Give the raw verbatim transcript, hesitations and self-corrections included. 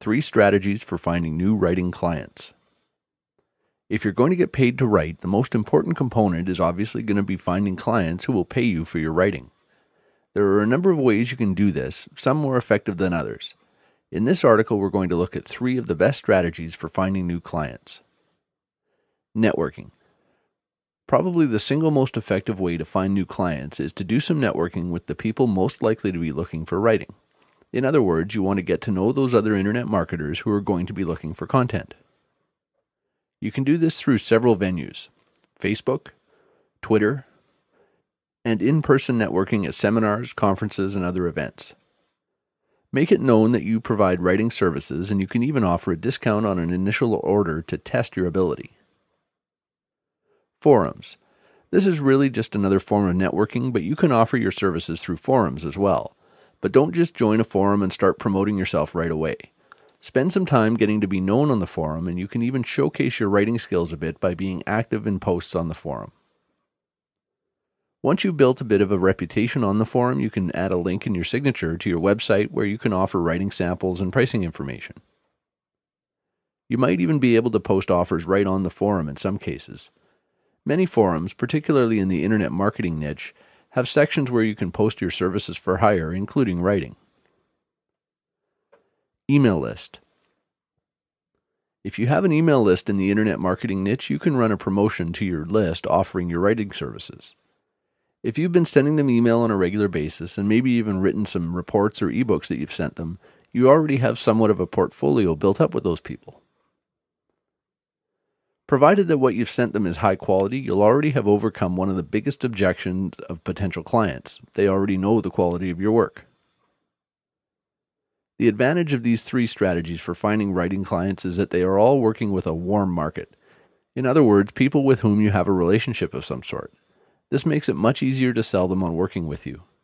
Three strategies for finding new writing clients. If you're going to get paid to write, the most important component is obviously going to be finding clients who will pay you for your writing. There are a number of ways you can do this, some more effective than others. In this article, we're going to look at three of the best strategies for finding new clients. Networking. Probably the single most effective way to find new clients is to do some networking with the people most likely to be looking for writing. In other words, you want to get to know those other internet marketers who are going to be looking for content. You can do this through several venues: Facebook, Twitter, and in-person networking at seminars, conferences, and other events. Make it known that you provide writing services, and you can even offer a discount on an initial order to test your ability. Forums. This is really just another form of networking, but you can offer your services through forums as well. But don't just join a forum and start promoting yourself right away. Spend some time getting to be known on the forum, and you can even showcase your writing skills a bit by being active in posts on the forum. Once you've built a bit of a reputation on the forum, you can add a link in your signature to your website where you can offer writing samples and pricing information. You might even be able to post offers right on the forum in some cases. Many forums, particularly in the internet marketing niche, have sections where you can post your services for hire, including writing. Email list. If you have an email list in the internet marketing niche, you can run a promotion to your list offering your writing services. If you've been sending them email on a regular basis and maybe even written some reports or ebooks that you've sent them, you already have somewhat of a portfolio built up with those people. Provided that what you've sent them is high quality, you'll already have overcome one of the biggest objections of potential clients. They already know the quality of your work. The advantage of these three strategies for finding writing clients is that they are all working with a warm market. In other words, people with whom you have a relationship of some sort. This makes it much easier to sell them on working with you.